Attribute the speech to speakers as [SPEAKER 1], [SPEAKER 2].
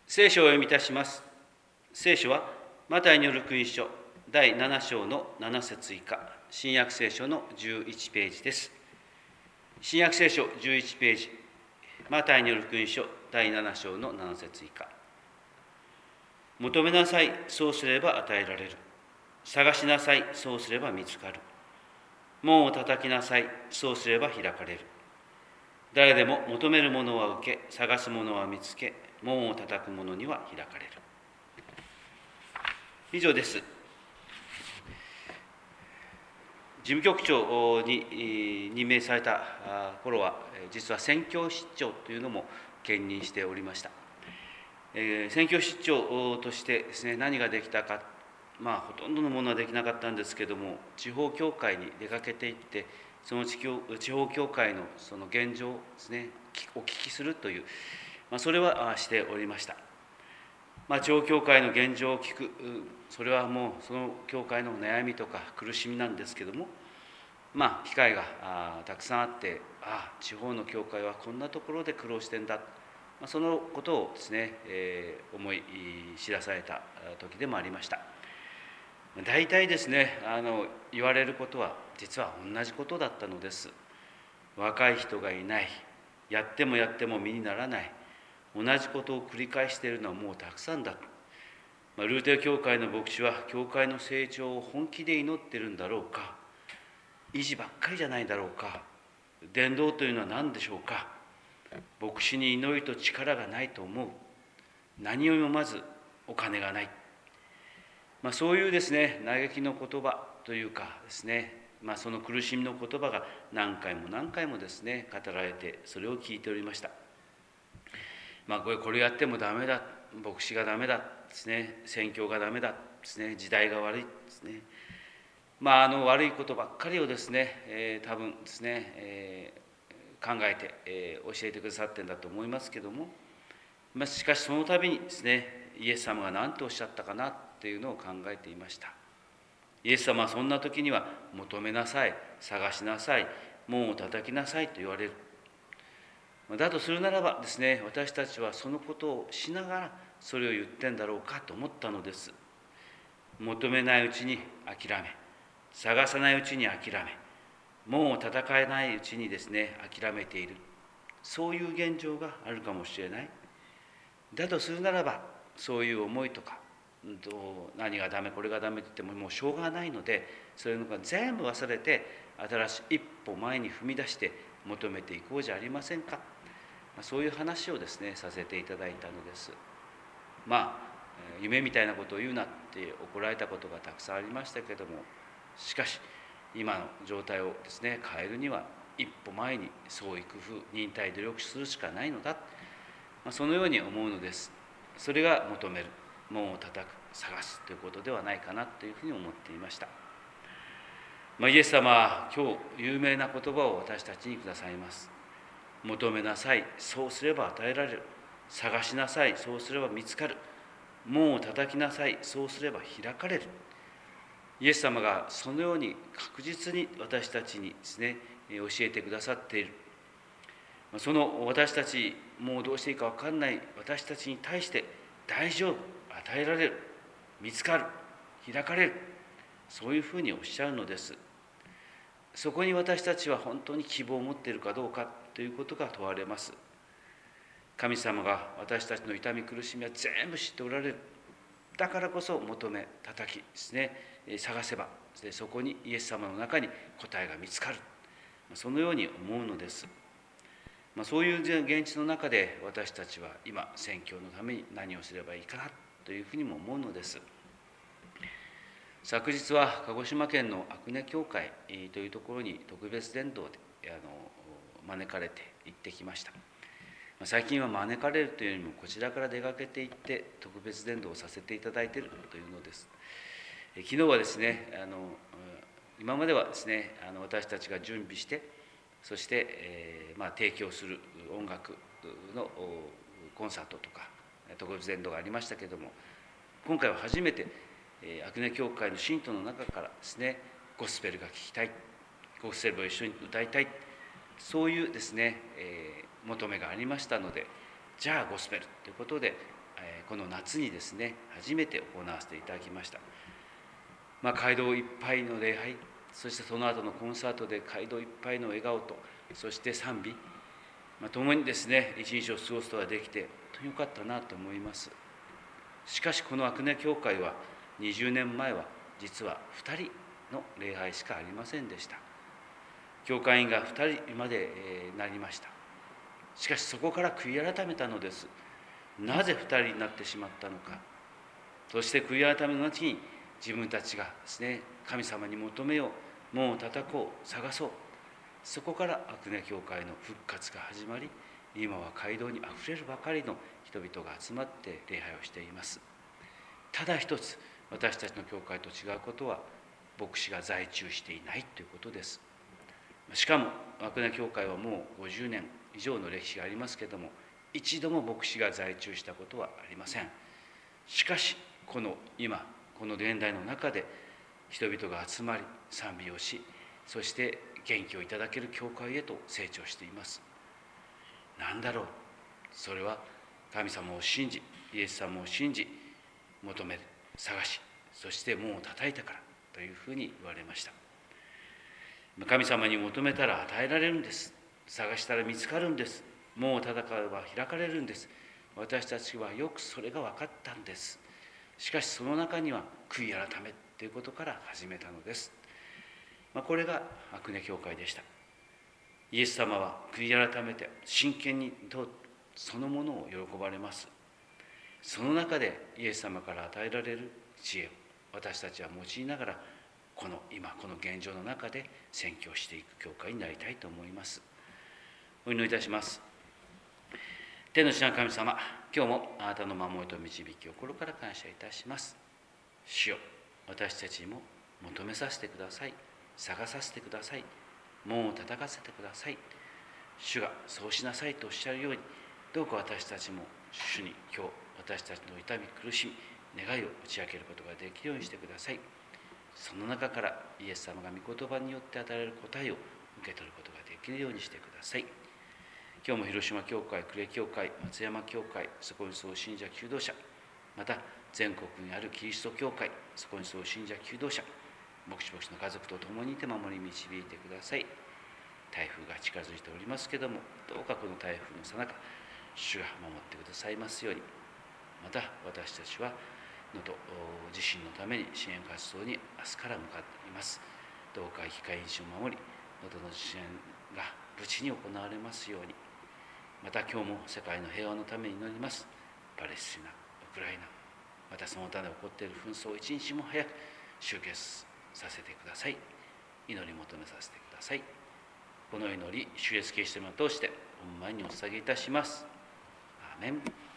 [SPEAKER 1] 聖書をお読みいたします。聖書はマタイによる福音書第7章の7節以下、新約聖書の11ページです。新約聖書11ページ、マタイによる福音書第7章の7節以下。求めなさい、そうすれば与えられる。探しなさい、そうすれば見つかる。門を叩きなさい、そうすれば開かれる。誰でも求めるものは受け、探すものは見つけ、門を叩く者には開かれる。以上です。事務局長に任命された頃は、実は宣教室長というのも兼任しておりました。宣教室長としてですね、何ができたか、ほとんどのものはできなかったんですけども、地方教会に出かけていって、その地方教会のその現状をですね、お聞きするという、それはしておりました。地方教会の現状を聞く、それはもうその教会の悩みとか苦しみなんですけども、機会がたくさんあって、地方の教会はこんなところで苦労してんだ、そのことをですね、思い知らされた時でもありました。大体ですね、言われることは実は同じことだったのです。若い人がいない、やってもやっても身にならない、同じことを繰り返しているのはもうたくさんだ。ルーテル教会の牧師は教会の成長を本気で祈っているんだろうか、維持ばっかりじゃないだろうか、伝道というのは何でしょうか、牧師に祈りと力がないと思う、何よりもまずお金がない、そういうですね、嘆きの言葉というかですね、その苦しみの言葉が何回も何回もですね、語られて、それを聞いておりました。これやってもダメだ、牧師がダメだですね、宣教がダメだですね、時代が悪いですね、悪いことばっかりをですね、多分ですね、考えて、教えてくださってんだと思いますけども、しかしその度にですね、イエス様が何とおっしゃったかなっていうのを考えていました。イエス様はそんな時には、求めなさい、探しなさい、門を叩きなさいと言われる。だとするならばですね、私たちはそのことをしながらそれを言ってんだろうかと思ったのです。求めないうちに諦め、探さないうちに諦め、門を叩かないうちにですね、諦めている。そういう現状があるかもしれない。だとするならば、そういう思いとか、何がダメ、これがダメって言ってももうしょうがないので、そういうのが全部忘れて、新しい一歩前に踏み出して求めていこうじゃありませんか。そういう話をですね、させていただいたのです。夢みたいなことを言うなって怒られたことがたくさんありましたけども、しかし今の状態をですね、変えるには一歩前に創意工夫、忍耐努力するしかないのだ、そのように思うのです。それが求める、門を叩く、探すということではないかなというふうに思っていました。イエス様は今日有名な言葉を私たちにくださいます。求めなさい、そうすれば与えられる。探しなさい、そうすれば見つかる。門を叩きなさい、そうすれば開かれる。イエス様がそのように確実に私たちにですね、教えてくださっている。その私たち、もうどうしていいか分かんない私たちに対して、大丈夫、与えられる、見つかる、開かれる、そういうふうにおっしゃるのです。そこに私たちは本当に希望を持っているかどうかということが問われます。神様が私たちの痛み苦しみは全部知っておられる。だからこそ求め、叩きですね、探せばそこにイエス様の中に答えが見つかる。そのように思うのです。そういう現実の中で私たちは今宣教のために何をすればいいかなというふうにも思うのです。昨日は鹿児島県の阿久根教会というところに特別伝道で招かれて行ってきました。最近は招かれるというよりもこちらから出かけて行って特別伝道をさせていただいているというのです。昨日はですね、今まではですね、私たちが準備してそして、提供する音楽のコンサートとか特別伝道がありましたけれども、今回は初めて阿久根教会の信徒の中からですね、ゴスペルが聴きたい、ゴスペルを一緒に歌いたい、そういうですね、求めがありましたので、じゃあゴスペルということでこの夏にですね、初めて行わせていただきました。街道いっぱいの礼拝、そしてその後のコンサートで街道いっぱいの笑顔と、そして賛美、共にですね、一日を過ごすことができて、本当に良かったなと思います。しかし、この阿久根教会は、20年前は実は2人の礼拝しかありませんでした。教会員が2人までなりました。しかし、そこから悔い改めたのです。なぜ2人になってしまったのか。そして悔い改めの後に自分たちがですね、神様に求めよう、門を叩こう、探そう。そこから阿久根教会の復活が始まり、今は街道にあふれるばかりの人々が集まって礼拝をしています。ただ一つ、私たちの教会と違うことは、牧師が在中していないということです。しかも阿久根教会はもう50年以上の歴史がありますけれども、一度も牧師が在中したことはありません。しかし、この今、この現代の中で人々が集まり賛美をし、そして元気をいただける教会へと成長しています。何だろう。それは神様を信じ、イエス様を信じ、求める、探し、そして門を叩いたからというふうに言われました。神様に求めたら与えられるんです。探したら見つかるんです。門を叩けば開かれるんです。私たちはよくそれが分かったんです。しかしその中には悔い改めということから始めたのです。これが阿久根教会でした。イエス様は悔い改めて真剣にそのものを喜ばれます。その中でイエス様から与えられる知恵を私たちは用いながら、今この現状の中で宣教していく教会になりたいと思います。お祈りいたします。天の地の神様、今日もあなたの守りと導きを心から感謝いたします。主よ、私たちにも求めさせてください。探させてください。門を叩かせてください。主がそうしなさいとおっしゃるように、どうか私たちも主に今日私たちの痛み苦しみ願いを打ち明けることができるようにしてください。その中からイエス様が御言葉によって与えられる答えを受け取ることができるようにしてください。今日も広島教会、呉教会、松山教会、そこにそう信者求道者、また全国にあるキリスト教会、そこにそう信者求道者、牧師の家族と共にいて守り導いてください。台風が近づいておりますけれども、どうかこの台風の最中、主が守ってくださいますように。また私たちは能登地震のために支援活動に明日から向かっています。どうか生き返りを守り、能登の支援が無事に行われますように。また今日も世界の平和のために祈ります。パレスチナ、ウクライナ、またその他で起こっている紛争を一日も早く終結させてください。祈り求めさせてください。この祈り、主イエスキリストを通して御前にお捧げいたします。アーメン。